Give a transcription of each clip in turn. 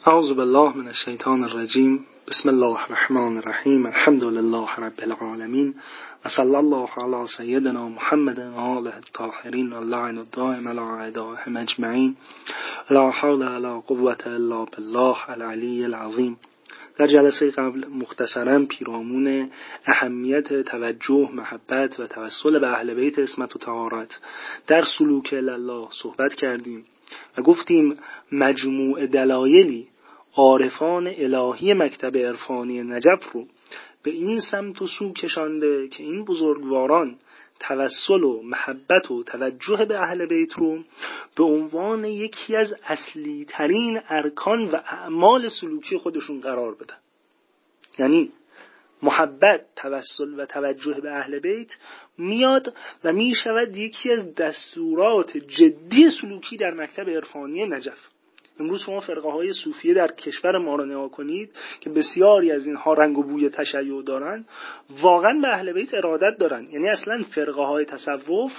اعوذ بالله من الشیطان الرجیم. بسم الله الرحمن الرحیم. الحمد لله رب العالمین و صلی الله علی سیدنا محمد و آله الطاهرین و اللعن الدائم علی اعدائهم اجمعین. لا حول ولا قوة الا بالله العلی العظیم. در جلسه قبل مختصراً پیرامون اهمیت توجه، محبت و توسل به اهل بیت عصمت و طهارت در سلوک الله صحبت کردیم و گفتیم مجموع دلایلی عارفان الهی مکتب عرفانی نجف رو به این سمت و سو کشانده که این بزرگواران توسل و محبت و توجه به اهل بیت رو به عنوان یکی از اصلی ترین ارکان و اعمال سلوکی خودشون قرار بدن. یعنی محبت، توسل و توجه به اهل بیت میاد و میشود یکی از دستورات جدی سلوکی در مکتب عرفانی نجف. امروز شما فرقه های صوفیه در کشور ما رو نگاه کنید که بسیاری از اینها رنگ و بوی تشیع دارن، واقعا به اهل بیت ارادت دارن. یعنی اصلا فرقه های تصوف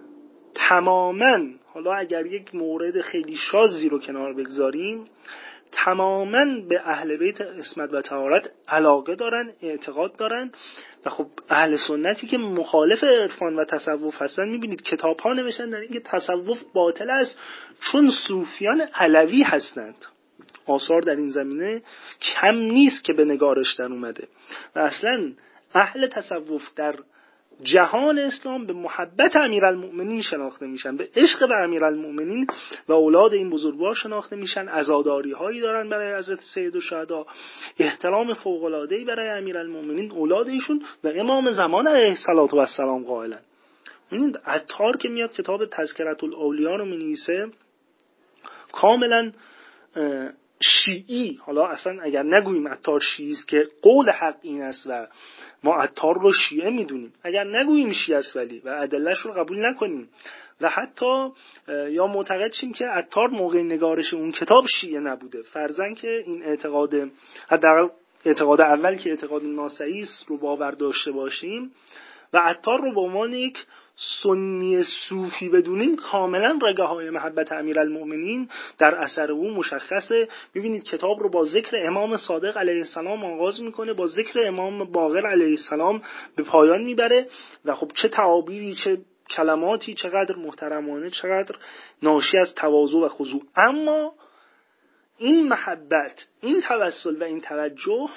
تماما، حالا اگر یک مورد خیلی شاذی رو کنار بگذاریم، تماما به اهل بیت عصمت و طهارت علاقه دارن، اعتقاد دارن. و خب اهل سنتی که مخالف عرفان و تصوف هستن، میبینید کتاب ها نوشتن در اینکه تصوف باطل است چون صوفیان علوی هستند. آثار در این زمینه کم نیست که به نگارش در اومده. و اصلا اهل تصوف در جهان اسلام به محبت امیرالمؤمنین شناخته میشن، به عشق به امیرالمؤمنین و اولاد این بزرگوار شناخته میشن. عزاداری هایی دارن برای حضرت سیدالشهدا، احترام فوق العاده ای برای امیرالمؤمنین اولاد ایشون و امام زمان علیه السلام قائلن. ببینید عطار که میاد کتاب تذکرة الاولیاء رو مینویسه، کاملا شیعی، حالا اصلا اگر نگوییم عطار شیعی است که قول حق این است و ما عطار رو شیعه میدونیم، اگر نگوییم شیعه است ولی و ادله‌اش رو قبول نکنیم و حتی یا معتقد شیم که عطار موقع نگارش اون کتاب شیعه نبوده، فرضاً که این اعتقاد، حداقل اعتقاد اول که اعتقاد ناسعی است رو باور داشته باشیم و عطار رو به عنوان یک سنی صوفی بدونیم، کاملا رگه های محبت امیرالمؤمنین در اثر او مشخصه. ببینید کتاب رو با ذکر امام صادق علیه السلام آغاز میکنه، با ذکر امام باقر علیه السلام به پایان میبره و خب چه تعابیری، چه کلماتی، چقدر محترمانه، چقدر ناشی از تواضع و خضوع. اما این محبت، این توسل و این توجه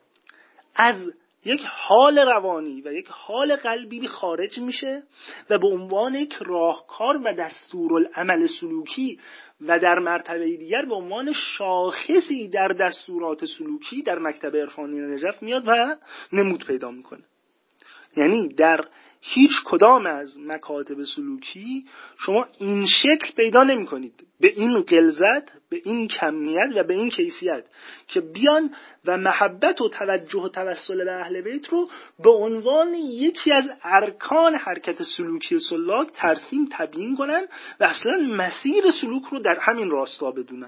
از یک حال روانی و یک حال قلبی خارج میشه و به عنوان یک راهکار و دستورالعمل سلوکی و در مرتبه دیگر به عنوان شاخصی در دستورات سلوکی در مکتب عرفانی نجف میاد و نمود پیدا میکنه. یعنی در هیچ کدام از مکاتب سلوکی شما این شکل پیدا نمی کنید، به این غلظت، به این کمیت و به این کیفیت که بیان و محبت و توجه و توسل به اهل بیت رو به عنوان یکی از ارکان حرکت سلوکی سلاک ترسیم تبیین کنن و اصلا مسیر سلوک رو در همین راستا بدونن.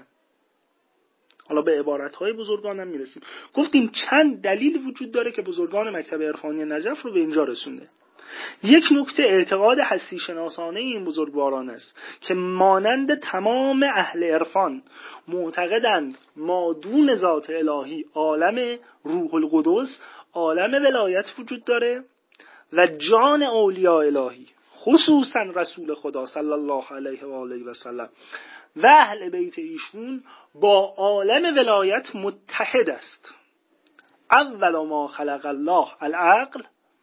حالا به عبارت‌های بزرگان هم میرسیم. گفتیم چند دلیل وجود داره که بزرگان مکتب عرفانی نجف رو به اینجا رسونده. یک نکته اعتقاد هستی شناسانه این بزرگواران است که مانند تمام اهل عرفان معتقدند ما دون ذات الهی عالم روح القدس، عالم ولایت وجود داره و جان اولیاء الهی، خصوصا رسول خدا صلی الله علیه و آله و سلم و اهل بیت ایشون با عالم ولایت متحد است. اول ما خلق الله العقل،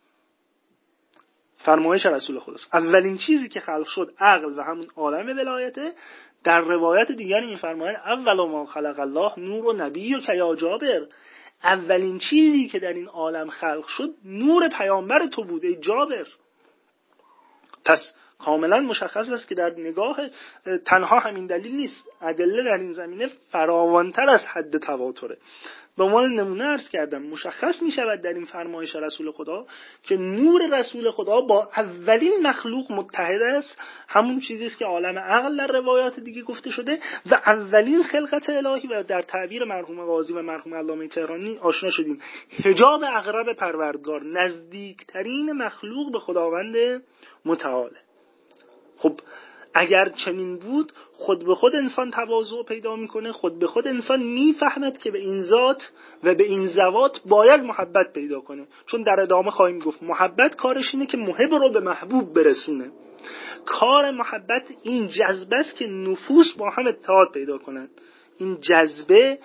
فرمایش رسول خداست، اولین چیزی که خلق شد عقل و همون عالم ولایته. در روایت دیگری می‌فرماید اول ما خلق الله نور و نبی و یا جابر، اولین چیزی که در این عالم خلق شد نور پیامبر تو بود ای جابر. پس کاملا مشخص است که در نگاه تنها همین دلیل نیست، ادله در این زمینه فراوانتر از حد تواتره. به عنوان نمونه عرض کردم مشخص می شود در این فرمایش رسول خدا که نور رسول خدا با اولین مخلوق متحد است، همون چیزی است که عالم عقل در روایات دیگه گفته شده و اولین خلقت الهی و در تعبیر مرحوم قاضی و مرحوم علامه تهرانی آشنا شدیم، حجاب اقرب پروردگار، نزدیکترین مخلوق به خداوند متعال. خب اگر چنین بود خود به خود انسان تواضع پیدا میکنه، خود به خود انسان میفهمد که به این ذات و به این ذوات باید محبت پیدا کنه. چون در ادامه خواهیم گفت محبت کارش اینه که محب رو به محبوب برسونه. کار محبت این جذبه است که نفوس با هم اتحاد پیدا کنند. این جذبه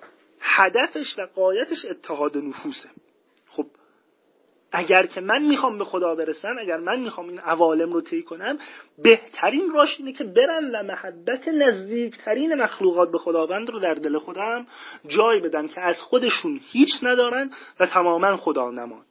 هدفش و غایتش اتحاد نفوسه. خب اگر که من میخوام به خدا برسم، اگر من میخوام این عوالم رو طی کنم، بهترین راهش اینه که برن و محبت نزدیکترین مخلوقات به خداوند رو در دل خودم جای بدن که از خودشون هیچ ندارن و تماما خدا نمان.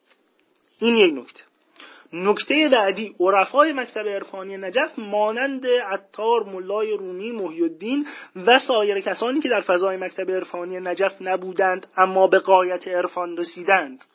این یک نکته. نکته بعدی، عرفای مکتب عرفانی نجف مانند عطار، ملای رومی، محی الدین و سایر کسانی که در فضای مکتب عرفانی نجف نبودند اما به غایت عرفان رسیدند،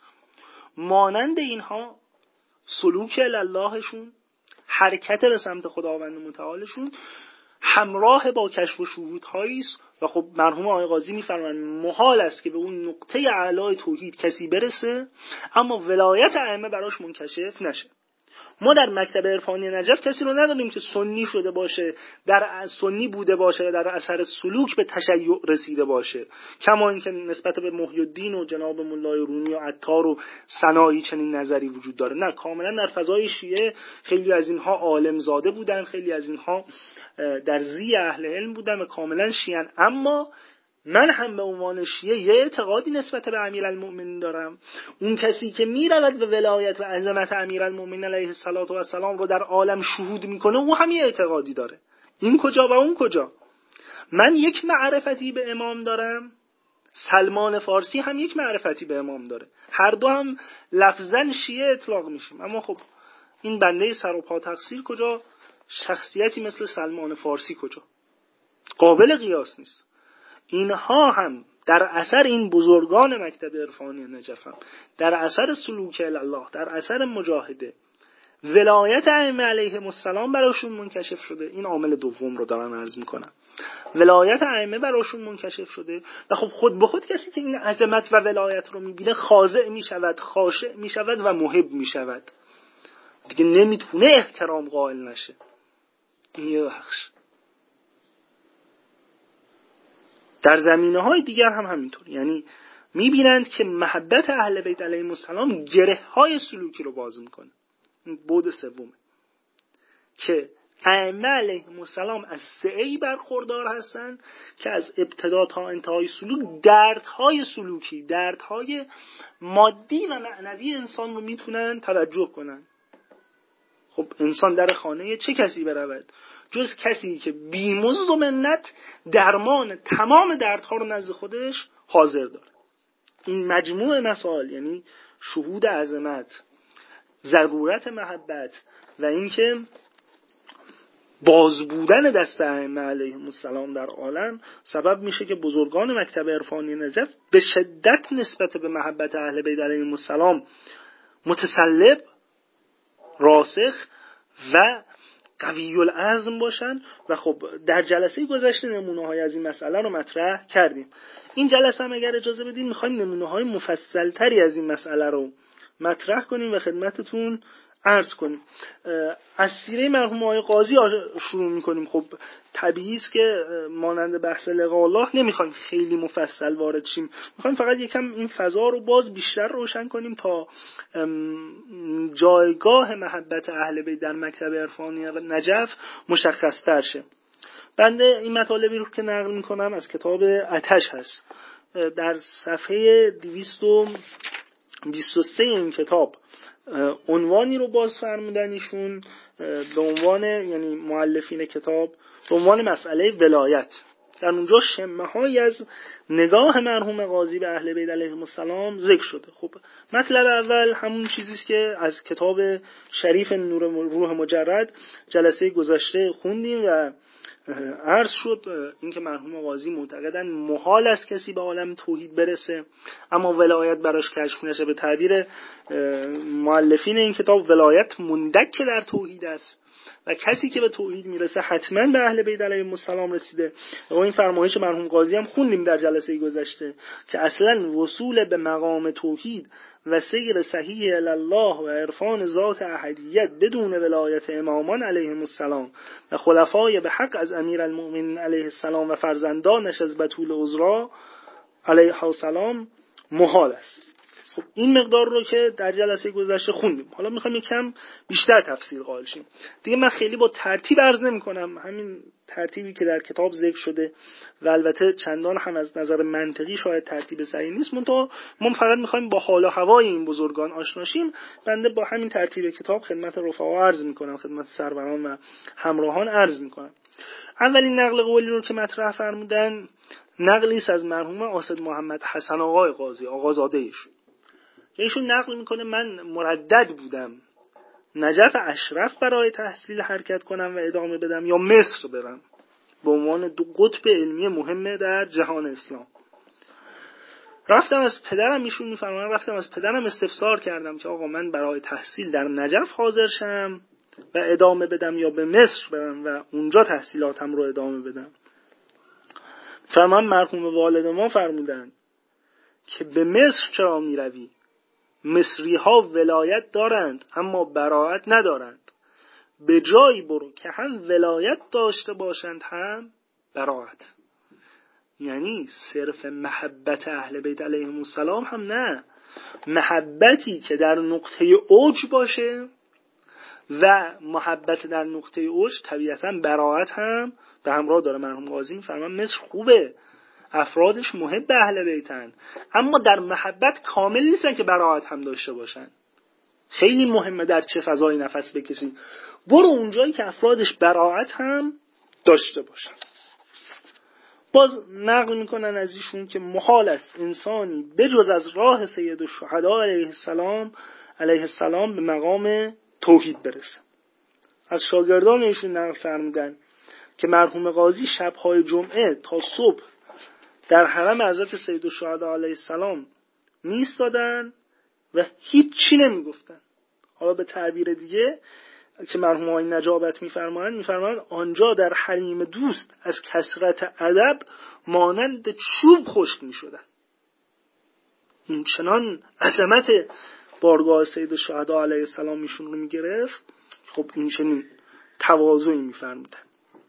مانند اینها سلوک اللهشون، حرکت به سمت خداوند متعالشون همراه با کشف و شهودهایی است و خب مرحوم آقای قاضی می‌فرمایند محال است که به اون نقطه اعلای توحید کسی برسه اما ولایت ائمه براش منکشف نشه. ما در مکتب عرفانی نجف کسی رو نداریم که سنی شده باشه، در سنی بوده باشه و در اثر سلوک به تشیع رسیده باشه، کما اینکه نسبت به محی الدین و جناب ملای رومی و عطار و سنایی چنین نظری وجود داره. نه، کاملا در فضای شیعه خیلی از اینها عالم زاده بودن، خیلی از اینها در زی اهل علم بودن و کاملا شیعن. اما من هم به عنوان شیعه یه اعتقادی نسبت به امیرالمؤمنین دارم. اون کسی که میرود به ولایت و عظمت امیرالمؤمنین علیه السلام رو در عالم شهود میکنه، او هم یه اعتقادی داره. این کجا و اون کجا؟ من یک معرفتی به امام دارم، سلمان فارسی هم یک معرفتی به امام داره، هر دو هم لفظاً شیعه اطلاق میشیم. اما خب این بنده سر و پا تقصیر کجا؟ شخصیتی مثل سلمان فارسی کجا؟ قابل قیاس نیست. اینها هم در اثر این بزرگان مکتب عرفانی نجف هم در اثر سلوک الله، در اثر مجاهده، ولایت ائمه علیهم السلام براشون منکشف شده. این عامل دوم رو دارم عرض میکنم. ولایت ائمه براشون منکشف شده و خب خود به خود کسی که این عظمت و ولایت رو میبینه خاضع میشود، خاشع میشود و محب میشود، دیگه نمیتونه احترام قائل نشه. این یه بخش. در زمینه‌های دیگر هم همینطور، یعنی می‌بینند که محبت اهل بیت علیهم السلام گره‌های سلوکی رو باز می‌کنه. این بعد سومه که ائمه علیهم السلام از سعی برخوردار هستند که از ابتدا تا انتهای سلوک دردهای سلوکی، دردهای مادی و معنوی انسان رو میتونن توجه کنن. خب انسان در خانه چه کسی برود جز کسی که بی‌مزد و منت درمان تمام دردها رو نزد خودش حاضر داره. این مجموع مسائل، یعنی شهود عظمت، ضرورت محبت و اینکه باز بودن دست ائمه علیهم السلام در عالم، سبب میشه که بزرگان مکتب عرفانی نجف به شدت نسبت به محبت اهل بیت علیهم السلام متسلب، راسخ و قوی العزم باشن. و خب در جلسه گذشته نمونه‌های از این مسئله رو مطرح کردیم. این جلسه هم اگر اجازه بدین می‌خوایم نمونه‌های مفصل‌تری از این مسئله رو مطرح کنیم و خدمتتون عرض کنیم. از سیره مرحوم آقای قاضی شروع می‌کنیم. خب طبیعی است که مانند بحث لقاء الله نمی‌خوایم خیلی مفصل وارد شیم، می‌خوایم فقط یکم این فضا رو باز بیشتر روشن کنیم تا جایگاه محبت اهل بیت در مکتب عرفانی نجف مشخص‌تر شه. بنده این مطالبی رو که نقل می‌کنم از کتاب آتش هست. در صفحه 223 این کتاب عنوانی رو باز فرمودن ایشون به عنوان، یعنی مؤلفین کتاب، به عنوان مسئله ولایت. در اونجا شمه‌هایی از نگاه مرحوم قاضی به اهل بیت علیهم السلام ذکر شده. خب مطلب اول همون چیزی است که از کتاب شریف نور روح مجرد جلسه گذشته خوندیم و عرض شد اینکه مرحوم قاضی معتقدن محال است کسی به عالم توحید برسه اما ولایت براش کشف نشه. به تعبیر مؤلفین این کتاب ولایت مندک در توحید است. و کسی که به توحید میرسه حتما به اهل بیت علیهم السلام رسیده. و این فرمایش مرحوم قاضی هم خوندیم در جلسه گذشته که اصلا وصول به مقام توحید و سیر صحیح الی الله و عرفان ذات احدیت بدون ولایت امامان علیهم السلام و خلفای به حق از امیرالمؤمنین علیه السلام و فرزندانش از بتول عذرا علیه السلام محال است. خب این مقدار رو که در جلسه گذشته خوندیم. حالا میخوایم یکم بیشتر تفصیل قائل شیم. دیگه من خیلی با ترتیب عرض نمی‌کنم، همین ترتیبی که در کتاب ذکر شده و البته چندان هم از نظر منطقی شاید ترتیب صحیح نیست، منتها ما فقط میخوایم با حال و هوای این بزرگان آشنا شیم. بنده با همین ترتیب کتاب خدمت رفقا عرض میکنم، خدمت سروران و همراهان عرض میکنم. اولین نقل قولی رو که مطرح فرمودن نقلی است از مرحوم آصد محمد حسن آقای قاضی، آقازاده ایشون. ایشون نقل میکنه من مردد بودم نجف اشرف برای تحصیل حرکت کنم و ادامه بدم یا مصر برم به عنوان دو قطب علمی مهمه در جهان اسلام. رفتم از پدرم، ایشون میفرمایند رفتم از پدرم استفسار کردم که آقا من برای تحصیل در نجف حاضر شم و ادامه بدم یا به مصر برم و اونجا تحصیلاتم رو ادامه بدم. فرمان مرحوم والد ما فرمودند که به مصر چرا میروی؟ مصری ها ولایت دارند اما براءت ندارند. به جایی برو که هم ولایت داشته باشند هم براءت. یعنی صرف محبت اهل بیت علیهم السلام هم نه، محبتی که در نقطه اوج باشه و محبت در نقطه اوج طبیعتا براءت هم به همراه داره. مرحوم قاضی میفرمان مصر خوبه، افرادش محب اهل بیتن، اما در محبت کامل نیستن که براءت هم داشته باشن. خیلی مهمه در چه فضایی نفس بکشی. برو اونجایی که افرادش براءت هم داشته باشن. باز نقل میکنن از ایشون که محال است انسانی بجز از راه سید الشهدا علیه السلام به مقام توحید برسه. از شاگردان ایشون نقل فرمودن که مرحوم قاضی شبهای جمعه تا صبح در حرم حضرت سید الشهدا علیه السلام میستادن و هیچی نمیگفتن. حالا به تعبیر دیگه که مرحوم آقای نجابت میفرمایند آنجا در حریم دوست از کثرت ادب مانند چوب خشک میشدن. این چنان عظمت بارگاه سید الشهدا علیه السلام ایشون رو میگرفت. خب این چنین تواضعی میفرمودن.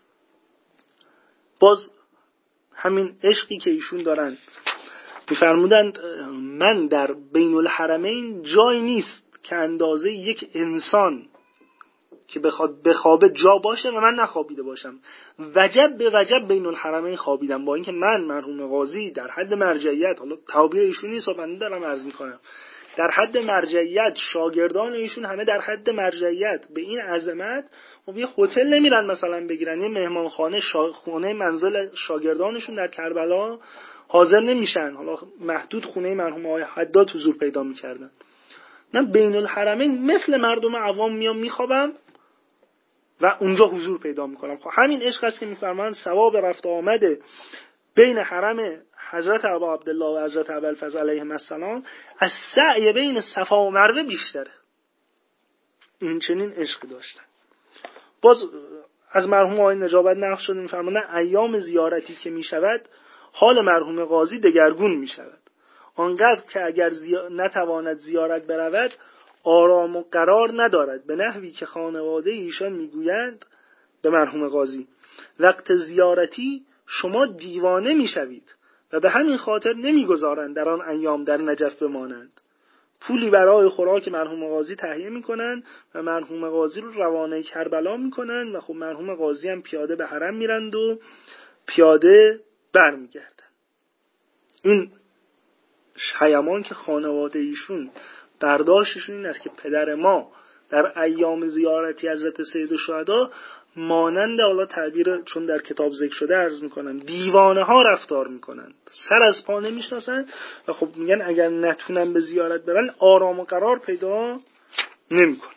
باز همین عشقی که ایشون دارن میفرمودند من در بین الحرمین جای نیست که اندازه یک انسان که بخواد بخوابه جا باشه و من نخوابیده باشم. وجب به وجب بین الحرمین خوابیدم، با اینکه من مرحوم قاضی در حد مرجعیت، حالا تعبیر ایشون نیست من دارم عرض میکنم، در حد مرجعیت شاگردان ایشون همه در حد مرجعیت به این عظمت خب یه هتل نمیرن مثلا بگیرن، یه مهمانخانه خونه منزل شاگردانشون در کربلا حاضر نمیشن، حالا محدود خونه مرحوم آقای حداد حضور پیدا میکردن. من بین الحرمین مثل مردم عوام میام میخوابم و اونجا حضور پیدا میکنم. خب همین عشق است که میفرمان ثواب رفت آمده بین حرم حضرت ابا عبدالله و حضرت ابوالفضل علیهم السلام از سعی بین صفا و مروه بیشتره. این چنین عشقی داشتن. باز از مرحوم آقای نجابت نقل شده میفرمانند ایام زیارتی که میشود حال مرحوم قاضی دگرگون میشود، آنقدر که اگر نتواند زیارت برود آرام و قرار ندارد، به نحوی که خانواده ایشان میگویند به مرحوم قاضی وقت زیارتی شما دیوانه میشوید و به همین خاطر نمیگذارند در آن ایام در نجف بمانند. پولی برای خوراک مرحوم قاضی تهیه میکنند و مرحوم قاضی رو روانه کربلا میکنند و خب مرحوم قاضی هم پیاده به حرم میرند و پیاده برمیگردند. این شیمان که خانواده ایشون برداشتشون این است که پدر ما در ایام زیارتی حضرت سید الشهدا مانند، حالا تعبیر چون در کتاب ذکر شده عرض میکنم، دیوانه ها رفتار میکنن، سر از پا نمیشناسن و خب میگن اگر نتونن به زیارت برن آرام و قرار پیدا نمیکنن.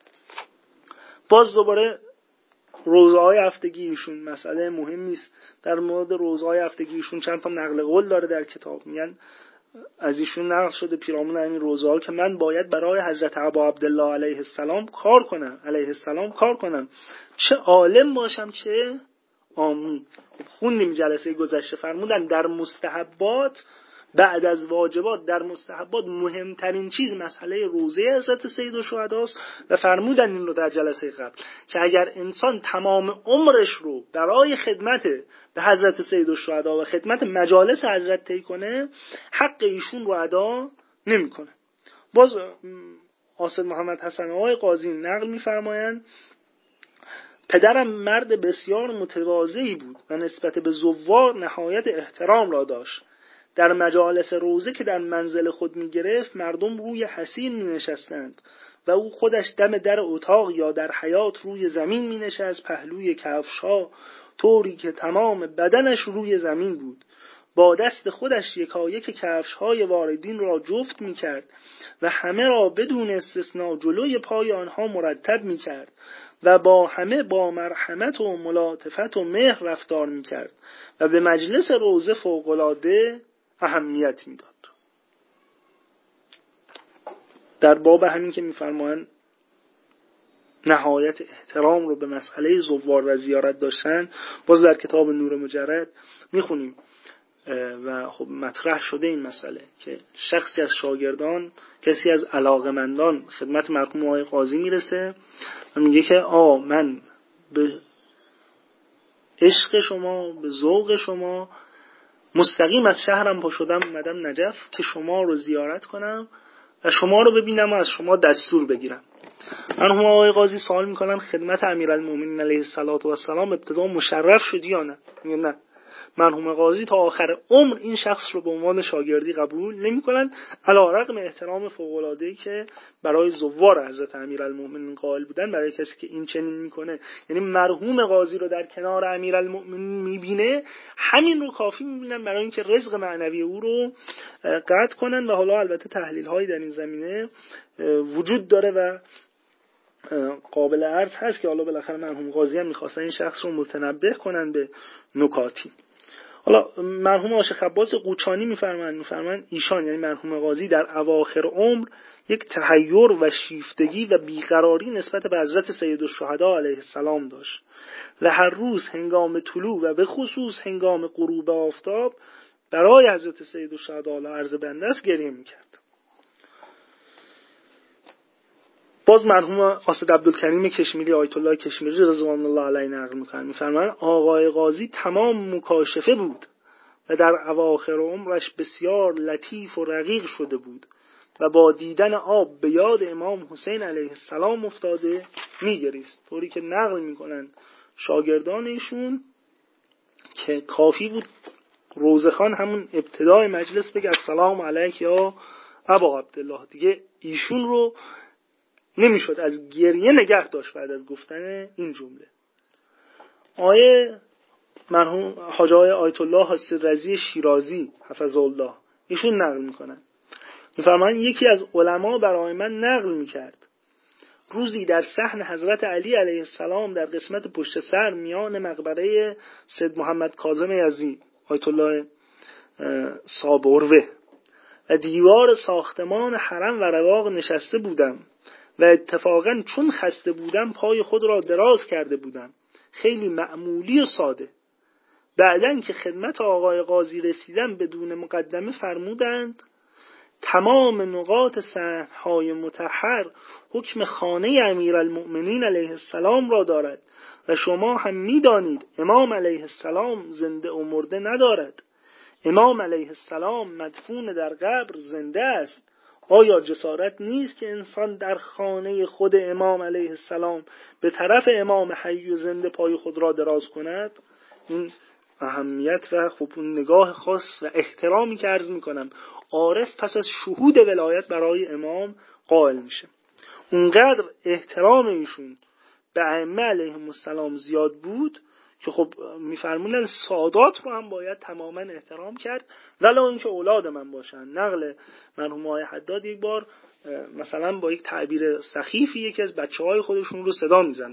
باز دوباره روزهای هفتگی ایشون مسئله مهمی است. در مورد روزهای هفتگی ایشون چند تا نقل قول داره در کتاب. میگن از ایشون نقل شده پیرامون این روزه ها که من باید برای حضرت ابا عبدالله علیه السلام کار کنم، چه عالم باشم چه عامی. خوندیم جلسه گذشته فرمودن در مستحبات بعد از واجبات، در مستحبات مهمترین چیز مسئله روزه حضرت سیدالشهدا است و فرمودن این رو در جلسه قبل که اگر انسان تمام عمرش رو برای خدمت به حضرت سیدالشهدا و خدمت مجالس حضرت طی کنه، حق ایشون رو ادا نمیکنه. باز قاصد محمد حسن آقای قاضی نقل می‌فرمایند پدرم مرد بسیار متواضعی بود و نسبت به زوار نهایت احترام را داشت. در مجالس روزه که در منزل خود می گرفت مردم روی حصیر می نشستند و او خودش دم در اتاق یا در حیاط روی زمین می نشست پهلوی کفش‌ها، طوری که تمام بدنش روی زمین بود. با دست خودش یکایک کفش‌های واردین را جفت می کرد و همه را بدون استثناء جلوی پای آنها مرتب می کرد و با همه با مرحمت و ملاطفت و مهر رفتار می کرد و به مجلس روزه فوق‌العاده اهمیت می داد. در باب همین که می فرمایند نهایت احترام رو به مسئله زوار و زیارت داشتن، باز در کتاب نور مجرد می خونیم و خب مطرح شده این مسئله که شخصی از شاگردان، کسی از علاقمندان خدمت مرحوم آقای قاضی میرسه و میگه که من به عشق شما، به ذوق شما مستقیم از شهرم پا شدم اومدم نجف که شما رو زیارت کنم و شما رو ببینم و از شما دستور بگیرم. مرحوم آقای قاضی سوال میکنن خدمت امیرالمومنین علیه السلام ابتدا مشرف شدی یا نه؟ میگه نه. مرحوم قاضی تا آخر عمر این شخص رو به عنوان شاگردی قبول نمی‌کنن، علی‌رغم احترام فوق‌العاده‌ای که برای زوار حضرت امیرالمومنین قائل بودن. برای کسی که این چنین میکنه، یعنی مرحوم قاضی رو در کنار امیرالمومنین میبینه، همین رو کافی میبینن برای اینکه رزق معنوی او رو قطع کنن. و حالا البته تحلیل‌هایی در این زمینه وجود داره و قابل عرض هست که حالا بالاخره مرحوم قاضی هم می‌خواستن این شخص رو متنبه کنن به نکاتی. حالا مرحوم عاشق عباس قوچانی میفرمایند ایشان یعنی مرحوم قاضی در اواخر عمر یک تحیر و شیفتگی و بیقراری نسبت به حضرت سیدالشهدا علیه السلام داشت و هر روز هنگام طلوع و به خصوص هنگام غروب آفتاب برای حضرت سیدالشهدا عرض بنده است گریه میکرد. باز مرحوم قاصد عبدالکریم کشمیری آیت الله کشمیری رضوان الله علیه نقل می‌فرمایند آقای قاضی تمام مکاشفه بود و در اواخر عمرش بسیار لطیف و رقیق شده بود و با دیدن آب به یاد امام حسین علیه السلام افتاده می‌گریست. طوری که نقل می‌کنن شاگردان ایشون که کافی بود روزخان همون ابتدای مجلس بگه السلام علیک یا ابا عبدالله، دیگه ایشون رو نمیشد از گریه نگه داشت بعد از گفتن این جمله. مرحوم حاج آقای آیت الله حاصل رضی شیرازی حفظه الله ایشون نقل میکنن، میفرمایند یکی از علما برای من نقل میکرد روزی در صحن حضرت علی علیه السلام در قسمت پشت سر میان مقبره سید محمد کاظم یزدی آیت الله صاحب عروه و دیوار ساختمان حرم و رواق نشسته بودم و اتفاقا چون خسته بودم پای خود را دراز کرده بودم، خیلی معمولی و ساده. بعدن که خدمت آقای قاضی رسیدم بدون مقدمه فرمودند تمام نقاط صحنهای مطهر حکم خانه امیرالمؤمنین علیه السلام را دارد و شما هم می‌دانید امام علیه السلام زنده و مرده ندارد. امام علیه السلام مدفون در قبر زنده است. آیا جسارت نیست که انسان در خانه خود امام علیه السلام به طرف امام حی و زنده پای خود را دراز کند؟ این اهمیت و خب اون نگاه خاص و احترامی که عرض میکنم عارف پس از شهود ولایت برای امام قائل میشه. اونقدر احترام ایشون به ائمه علیهم السلام زیاد بود که خب میفرمونن سادات رو هم باید تماما احترام کرد ولو اینکه اولاد من باشن. نقل مرحوم آقای حداد یک بار مثلا با یک تعبیر سخیفی یکی از بچه‌های خودشون رو صدا میزنن،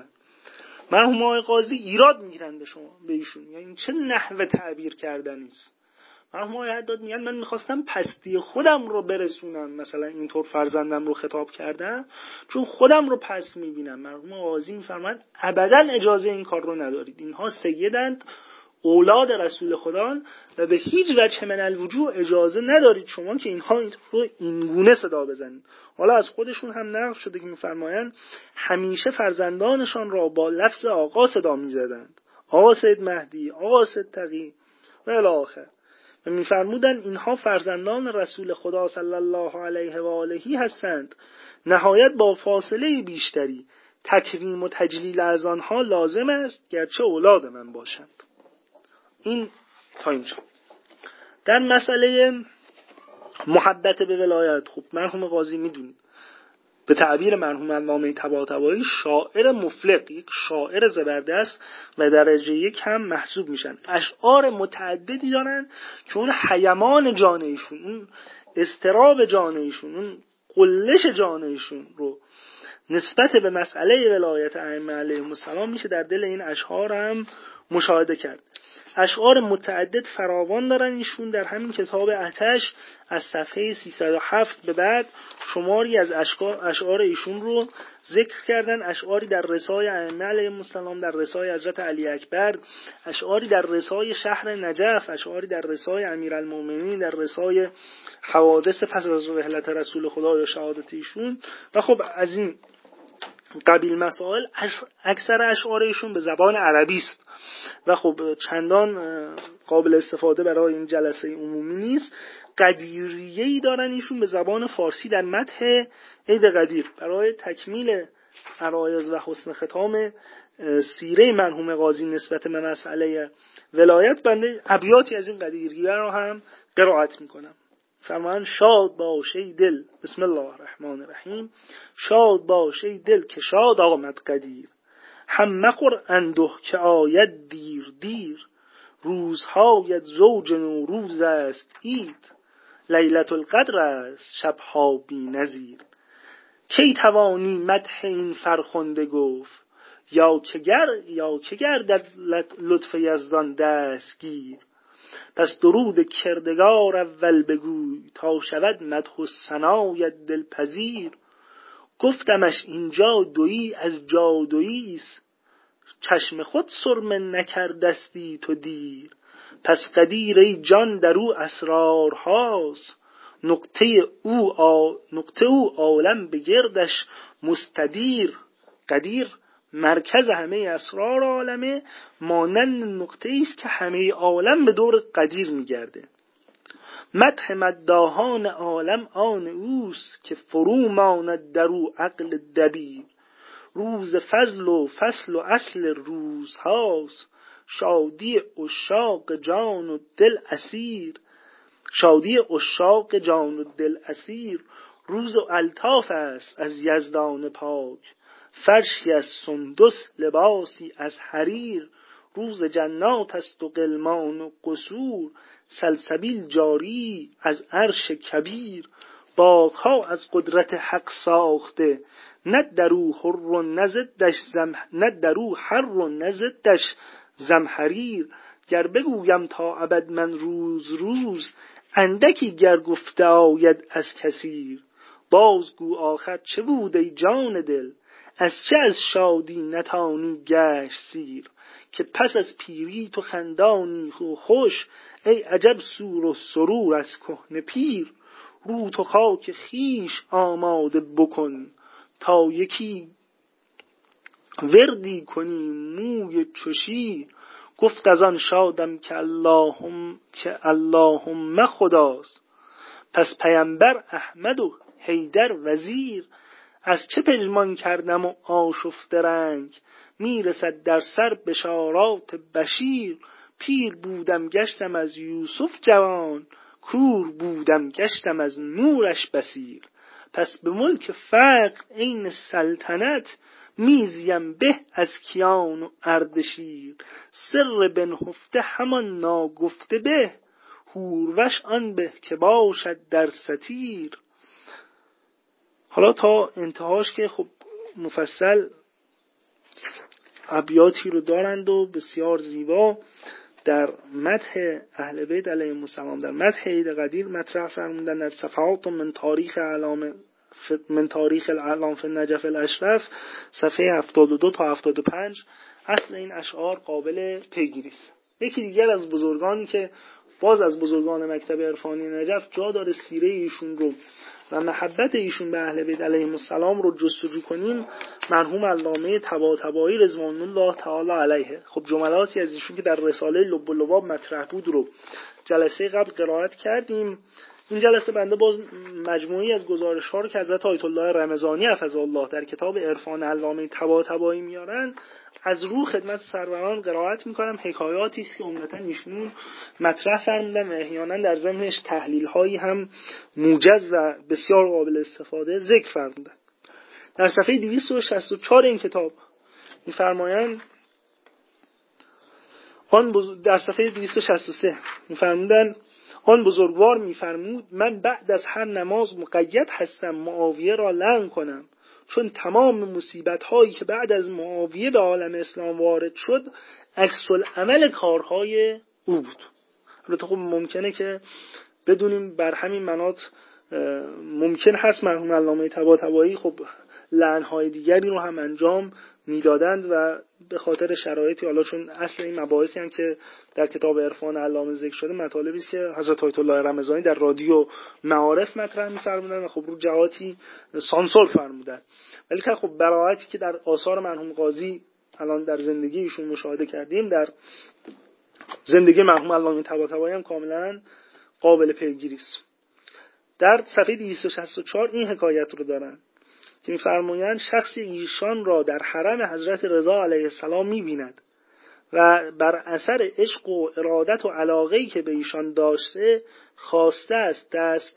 مرحوم آقای قاضی ایراد میگیرن به ایشون، یعنی چه نحوه تعبیر کردنی است. مرحوم آقای حداد میگن من میخواستم پستی خودم رو برسونم، مثلا اینطور فرزندم رو خطاب کردم چون خودم رو پست میبینم. مرحوم قاضی میفرمایند ابدا اجازه این کار رو ندارید، اینها سیدند، اولاد رسول خدا و به هیچ وجه من الوجوه اجازه ندارید شما که اینها رو اینگونه صدا بزنید. حالا از خودشون هم نقل شده که میفرمایند همیشه فرزندانشان را با لفظ آقا صدا میزدند، آقا سید مهدی، آقا سید تقی و الی آخر. و میفرمودند اینها فرزندان رسول خدا صلی الله علیه و آله هستند، نهایت با فاصله بیشتری تکریم و تجلیل از آنها لازم است گرچه اولاد من باشند. این تا اینجا. در مسئله محبت به ولایت، خب مرحوم قاضی میدونید به تعبیر مرحوم علامه طباطبایی شاعر مفلق، یک شاعر زبردست و درجه یک هم محسوب میشن. اشعار متعددی دارن که اون حیمان جانیشون، اون استراب جانیشون، اون قلش جانیشون رو نسبت به مسئله ولایت ائمه علیهم السلام میشه در دل این اشعار هم مشاهده کرد. اشعار متعدد فراوان دارن ایشون. در همین کتاب آتش از صفحه 307 به بعد شماری از اشعار ایشون رو ذکر کردن. اشعاری در رسای ائمه علیهم السلام، در رسای حضرت علی اکبر، اشعاری در رسای شهر نجف، اشعاری در رسای امیرالمومنین، در رسای حوادث پس از رحلت رسول خدا یا شهادت ایشون. و خب از این قبیل مسائل اکثر اشعار ایشون به زبان عربی است و خب چندان قابل استفاده برای این جلسه عمومی نیست. قدیریه‌ای دارن ایشون به زبان فارسی در مدح عید قدیر. برای تکمیل عرایض و حسن ختام سیره مرحوم قاضی نسبت به مسئله ولایت بنده ابیاتی از این قدیریه رو هم قرائت میکنم. فرمان شاد باش ای دل، بسم الله الرحمن الرحیم، شاد باش ای دل که شاد آمد قدیر، هم مخور انده که آید دیر دیر، روزهایت زوج نوروز است عید، لیلة القدر است شبها بی نظیر، کی توانی مدح این فرخنده گفت، یا که گردد لطف یزدان دستگیر، پس درود کردگار اول بگوی، تا شود مدح و ثنایت دلپذیر، گفتمش اینجا دویی از جادویی است، چشم خود سرمه نکردستی تو دیر، پس قدیر ای جان در او اسرار هاست، نقطه او عالم به گردش مستدیر. قدیر مرکز همه اسرار عالمه، مانند نقطه است که همه عالم به دور قدیر میگرده. مدح مداحان عالم آن اوست، که فرو ماند در او عقل دبیر، روز فضل و فصل و اصل روز هاست، شادی عشاق جان و دل اسیر، شادی عشاق جان و دل اسیر، روز و الطاف است از یزدان پاک، فرشی از سندس لباسی از حریر، روز جنات است و غلمان و قصور، سلسبیل جاری از عرش کبیر، باغها از قدرت حق ساخته، نه درو حر و نزدش زمهریر، گر بگویم تا ابد من روز اندکی گر گفته آید از کثیر، بازگو آخر چه بود ای جان دل، از چه از شادی نتانی گشت سیر، که پس از پیری تو خندانی خوش، ای عجب سور و سرور از کهنه پیر، رو تو خاک خیش آماده بکن، تا یکی وردی کنی موی چشیر، گفت از آن شادم که اللهم خداست، پس پیامبر احمد و حیدر وزیر، از چه پژمان کردم و آشفته رنگ، میرسد در سر بشارات بشیر، پیر بودم گشتم از یوسف جوان، کور بودم گشتم از نورش بصیر، پس به ملک فقر عین سلطنت، میزیم به از کیان و اردشیر، سر بنهفته همان ناگفته به، هوروش آن به که باشد در ستیر. حالا تا انتهاش که خب مفصل ابیاتی رو دارند و بسیار زیبا در مدح اهل بیت علیهم السلام، در مدح عید قدیر مطرح فرمودن در صفحات من تاریخ الاعلام فی النجف الاشرف صفحه 72 تا 75 اصل این اشعار قابل پیگیری است. یکی دیگر از بزرگانی که باز از بزرگان مکتب عرفانی نجف جا داره سیره ایشون رو و محبت ایشون به اهل بیت علیهم السلام رو جستجو کنیم، مرحوم علامه طباطبایی رضوان الله تعالی علیه. خب جملاتی از ایشون که در رساله لب و لباب مطرح بود رو جلسه قبل قرائت کردیم. این جلسه بنده باز مجموعی از گزارش‌ها رو که حضرت آیت الله رمضانی حفظه الله در کتاب عرفان علامه طباطبایی میارن از رو خدمت سروران قرائت میکنم. حکایاتی است که عمدتاً ایشون مطرح فرمودن و احیانا در ضمنش تحلیل‌هایی هم موجز و بسیار قابل استفاده ذکر فرمودن. در صفحه 264 این کتاب می‌فرمایند در صفحه 263 می‌فرمودن آن بزرگوار می‌فرمود من بعد از هر نماز مقید هستم معاویه را لعن کنم، چون تمام مصیبت‌هایی که بعد از معاویه به عالم اسلام وارد شد عکس العمل کارهای او بود. البته خب ممکنه که بدونیم بر همین مناط ممکن هست مرحوم علامه طباطبایی خب لعن‌های دیگری رو هم انجام میدادند و به خاطر شرایطی، حالا چون اصل این مباحثی هم که در کتاب عرفان علامه ذکر شده مطالبی است که حضرت آیت الله رمضانی در رادیو معارف مطرح می‌فرمودند و خب رو جهاتی سانسور فرمودند. ولی که خب براعتی که در آثار مرحوم قاضی الان در زندگی ایشون مشاهده کردیم، در زندگی مرحوم علامه طباطبایی هم کاملا قابل پیگیری است. در صفحه 264 این حکایت رو دارن که می‌فرمایند شخصی ایشان را در حرم حضرت رضا علیه السلام می‌بیند و بر اثر عشق و ارادت و علاقه‌ای که به ایشان داشته خواسته است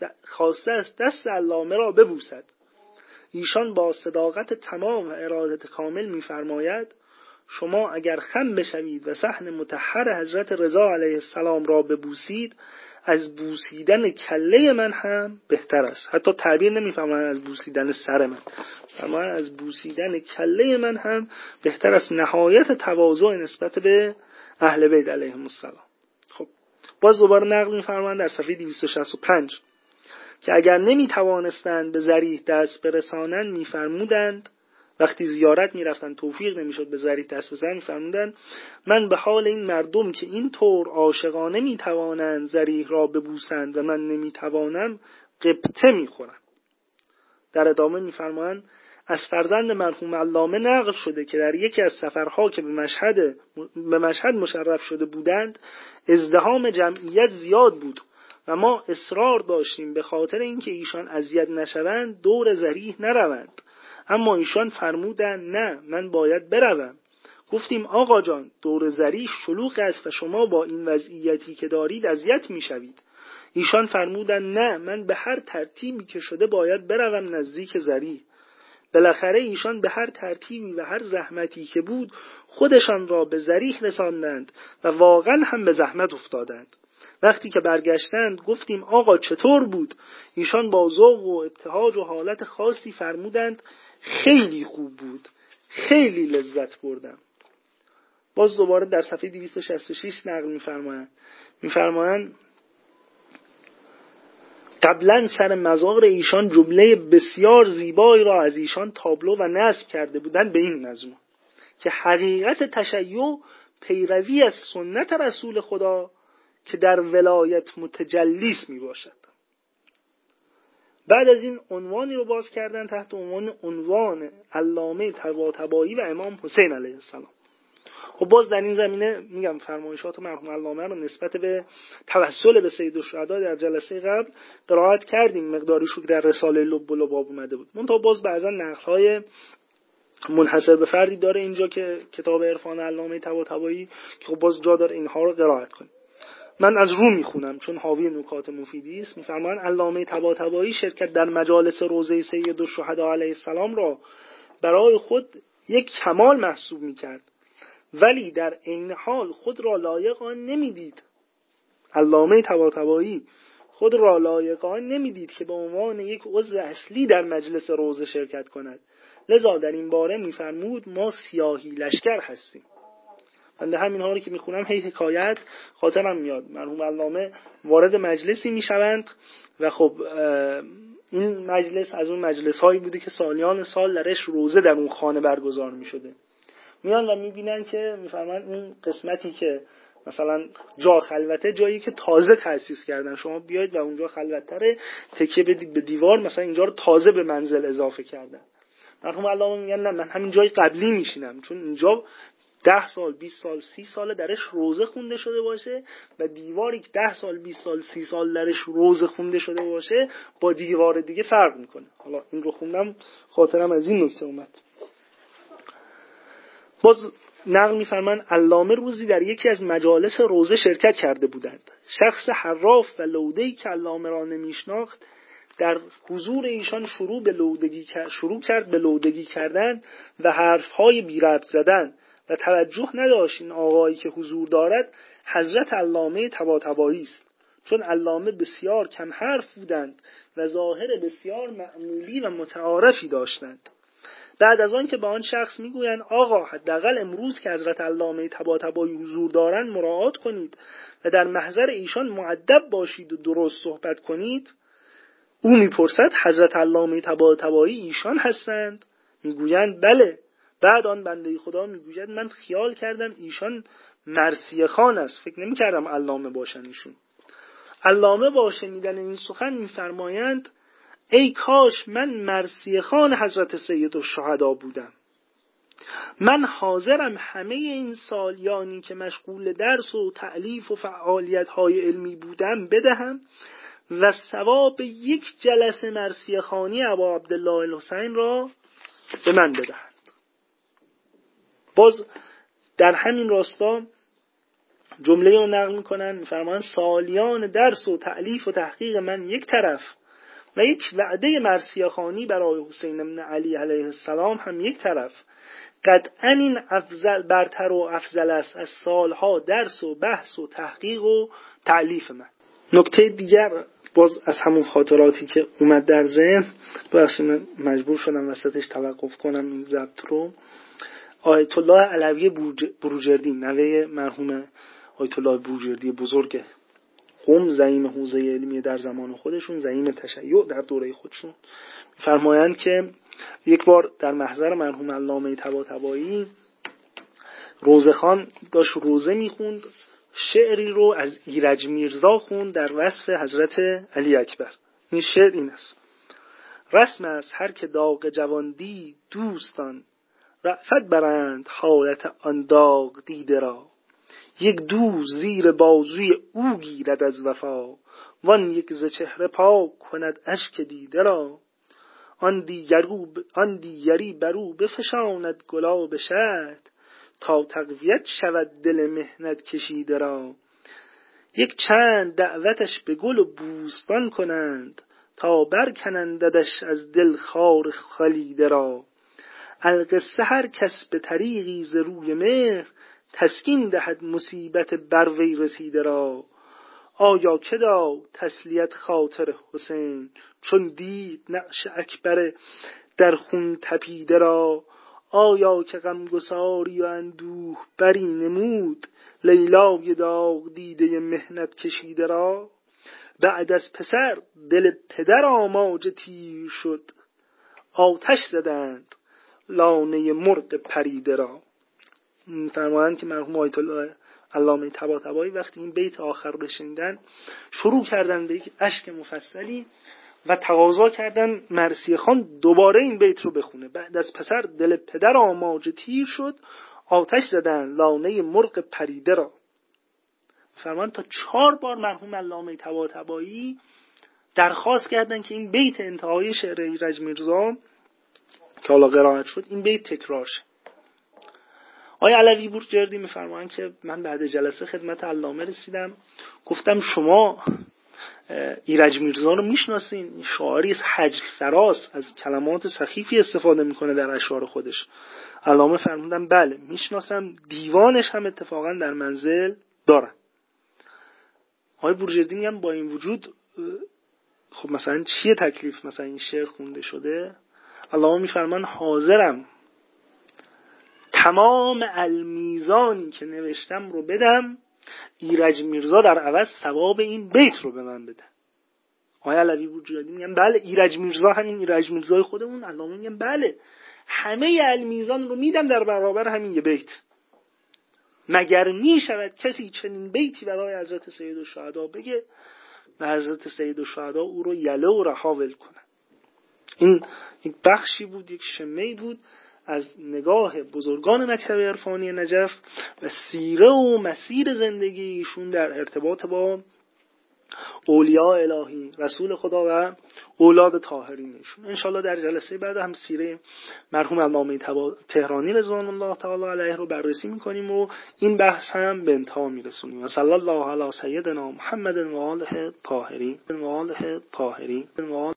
دست علامه را ببوسد. ایشان با صداقت تمام و ارادت کامل می‌فرماید شما اگر خم بشوید و صحن مطهر حضرت رضا علیه السلام را ببوسید از بوسیدن کله من هم بهتر است. حتی تعبیر نمی‌فرمایند از بوسیدن سر من، فرمایند از بوسیدن کله من هم بهتر است. نهایت تواضع نسبت به اهل بیت علیهم السلام. خب باز دوباره نقل می‌فرمایند در صفحه 265 که اگر نمی‌توانستند به ذریح دست برسانند می‌فرمودند وقتی زیارت می‌رفتند توفیق نمی‌شد به ذریح دست بزنند می‌فرمودند من به حال این مردم که این طور عاشقانه می‌توانند ذریح را ببوسند و من نمی‌توانم غبطه می‌خورم. در ادامه می‌فرمایند از فرزند مرحوم علامه نقل شده که در یکی از سفرها که به مشهد مشرف شده بودند ازدحام جمعیت زیاد بود و ما اصرار داشتیم به خاطر اینکه ایشان اذیت نشوند دور ذریح نروند، اما ایشان فرمودند نه من باید بروم. گفتیم آقا جان دور ذریح شلوغ است و شما با این وضعیتی که دارید اذیت میشوید. ایشان فرمودند نه من به هر ترتیبی که شده باید بروم نزدیک ذریح. بالاخره ایشان به هر ترتیبی و هر زحمتی که بود خودشان را به ذریح رساندند و واقعا هم به زحمت افتادند. وقتی که برگشتند گفتیم آقا چطور بود؟ ایشان با ذوق و ابتهاج و حالت خاصی فرمودند خیلی خوب بود، خیلی لذت بردم. باز دوباره در صفحه 266 نقل می‌فرمایند قبلا سر مزار ایشان جمله بسیار زیبایی را از ایشان تابلو و نصب کرده بودند به این مضمون که حقیقت تشیع پیروی از سنت رسول خدا که در ولایت متجلیس می باشد. بعد از این عنوانی رو باز کردن تحت عنوان علامه طباطبایی و امام حسین علیه السلام. خب باز در این زمینه میگم فرمایشات مرحوم علامه رو نسبت به توسل به سید الشهدا در جلسه قبل قرائت کردیم، مقداریش رو در رساله لب و لباب اومده بود. منتها باز بعضا نقل‌های منحصر به فردی داره اینجا که کتاب عرفان علامه طباطبایی که خب باز جا داره اینها رو قرائت کنیم. من از رو میخونم چون حاوی نکات مفیدی است. میفرمایند علامه طباطبایی شرکت در مجالس روضه سید الشهدا علیه السلام را برای خود یک کمال محسوب میکرد ولی در عین حال خود را لایق آن نمیدید. علامه طباطبایی خود را لایق آن نمیدید که به عنوان یک عضو اصلی در مجلس روضه شرکت کند. لذا در این باره میفرمود ما سیاهی لشکر هستیم. من همین ها رو که میخونم هی حکایت خاطرم میاد. مرحوم علامه وارد مجلسی میشوند و خب این مجلس از اون مجلس هایی بوده که سالیان سال درش روزه در اون خانه برگزار میشده. میان و میبینن که میفهمن اون قسمتی که مثلا جا خلوته، جایی که تازه تأسیس کردن، شما بیاید و اونجا خلوت‌تره، تکیه بدید به دیوار، مثلا اینجا رو تازه به منزل اضافه کردن. مرحوم علامه میگن نه، من همین جای قبلی میشینم، چون اینجا 10 سال 20 سال 30 سال درش روزه خونده شده باشه و دیواری که 10 سال 20 سال 30 سال درش روزه خونده شده باشه با دیوار دیگه فرق میکنه. حالا این رو خوندم خاطرم از این نکته اومد. باز نقل می‌فرمان علامه روزی در یکی از مجالس روزه شرکت کرده بودند. شخص حراف و لوده‌ای که علامه را نمی‌شناخت در حضور ایشان شروع کرد به لودگی کردن و حرف‌های بی ربط زدن و توجه نداشت این آقایی که حضور دارد حضرت علامه طباطبایی است، چون علامه بسیار کم حرف بودند و ظاهر بسیار معمولی و متعارفی داشتند. بعد از آن که به آن شخص میگویند آقا حداقل امروز که حضرت علامه طباطبایی حضور دارند مراعات کنید و در محضر ایشان مؤدب باشید و درست صحبت کنید، او میپرسد حضرت علامه طباطبایی ایشان هستند؟ میگویند بله. بعد آن بنده خدا میگوید من خیال کردم ایشان مرثیه خان است، فکر نمی‌کردم علامه باشن ایشون. علامه با شنیدن این سخن میفرمایند ای کاش من مرثیه خان حضرت سیدالشهدا بودم. من حاضرم همه این سالیانی که مشغول درس و تألیف و فعالیت‌های علمی بودم بدهم و ثواب یک جلسه مرثیه خانی ابا عبدالله الحسین را به من بدهند. باز در همین راستا جمله رو نقل میکنن، میفرمان سالیان درس و تألیف و تحقیق من یک طرف و یک وعده مرثیه خانی برای حسین بن علی علیه السلام هم یک طرف، قطعاً این افضل برتر و افضل است از سالها درس و بحث و تحقیق و تألیف من. نکته دیگر باز از همون خاطراتی که اومد در ذهن، بخشید مجبور شدم وسطش توقف کنم این ضبط رو. آیت الله علوی بروجردی، نوه مرحوم آیت الله بروجردی بزرگ قم، زعیم حوزه علمی در زمان خودشون، زعیم تشیع در دوره خودشون، فرمایند که یک بار در محضر مرحوم علامه طباطبایی روزخان داشت روزه میخوند، شعری رو از ایرج میرزا خوند در وصف حضرت علی اکبر. این شعر این است: رسم است هر که داغ جواندی دوستان، رأفت برند حالت آن داغ دیده را. یک دوز زیر بازوی او گیرد از وفا، وان یک ز چهره پاک کند اشک دیده را. آن دیگری برو بفشاند گلاب شهد، تا تقویت شود دل محنت کشیده را. یک چند دعوتش به گل و بوستان کنند، تا برکنندش از دل خار خلیده را. القصه هر کس به طریقی ز روی مهر، تسکین دهد مصیبت بر وی رسیده را. آیا که داد تسلیت خاطر حسین، چون دید نقش اکبر در خون تپیده را. آیا که غمگساری و اندوه بری نمود، لیلای داغ دیده محنت کشیده را. بعد از پسر دل پدر آماج تیر شد، آتش زدند لانه مرغ پریده را. فرمایند که مرحوم آیت الله علامه طباطبایی وقتی این بیت آخر رو شنیدن شروع کردن به یک اشک مفصلی و تقاضا کردن مرثیه خان دوباره این بیت رو بخونه. بعد از پسر دل پدر آماج تیر شد، آتش زدن لانه مرغ پریده را. فرمان تا 4 بار مرحوم علامه طباطبایی درخواست کردن که این بیت انتهای شعر ایرج میرزا که حالا قرائت شد این بیت تکرار شه. آقای علوی بروجردی میفرمایند که من بعد جلسه خدمت علامه رسیدم، گفتم شما ایرج میرزا رو میشناسین؟ شاعری حجل سراس، از کلمات سخیفی استفاده میکنه در اشعار خودش. علامه فرمودن بله میشناسم، دیوانش هم اتفاقا در منزل دارم. آقای بروجردی میگم با این وجود خب مثلا چیه تکلیف مثلا این شعر خونده شده؟ علامه میفرمان حاضرم تمام المیزانی که نوشتم رو بدم، ایرج میرزا در عوض ثواب این بیت رو به من بده. آقای علوی بورجرادی میگن بله ایرج میرزا همین ایرج میرزای خودمون، علامه میگن بله همه المیزان رو میدم در برابر همین یه بیت. مگر میشود کسی چنین بیتی برای حضرت سیدالشهدا بگه و حضرت سیدالشهدا او رو یله و رها ول کنه؟ این یک بخشی بود، یک شمه‌ای بود از نگاه بزرگان مکتب عرفانی نجف و سیره و مسیر زندگیشون در ارتباط با اولیاء الهی، رسول خدا و اولاد طاهرینشون. انشالله در جلسه بعد هم سیره مرحوم علامه تهرانی رضوان الله تعالی علیه رو بررسی میکنیم و این بحث هم به انتها میرسونیم. و صلی الله علی سیدنا محمد و آله الطاهرین.